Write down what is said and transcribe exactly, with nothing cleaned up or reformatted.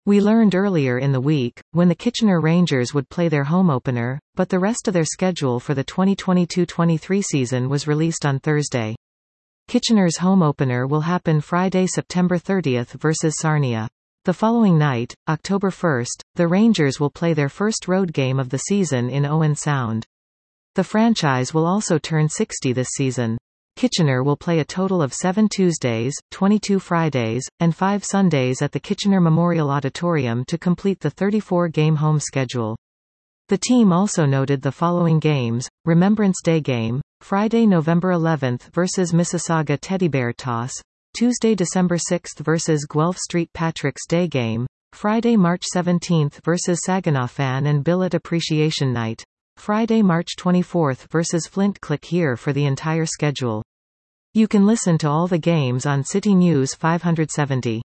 We learned earlier in the week, when the Kitchener Rangers would play their home opener, but the rest of their schedule for the twenty twenty-two twenty-three season was released on Thursday. Kitchener's home opener will happen Friday, September thirtieth versus Sarnia. The following night, October first, the Rangers will play their first road game of the season in Owen Sound. The franchise will also turn sixty this season. Kitchener will play a total of seven Tuesdays, twenty-two Fridays, and five Sundays at the Kitchener Memorial Auditorium to complete the thirty-four game home schedule. The team also noted the following games: Remembrance Day game, Friday, November eleventh versus Mississauga Teddy Bear Toss, Tuesday, December sixth versus Guelph Street Patrick's Day game, Friday, March seventeenth versus Saginaw Fan and Billet Appreciation Night, Friday, March twenty-fourth versus Flint Click here for the entire schedule. You can listen to all the games on City News five seventy.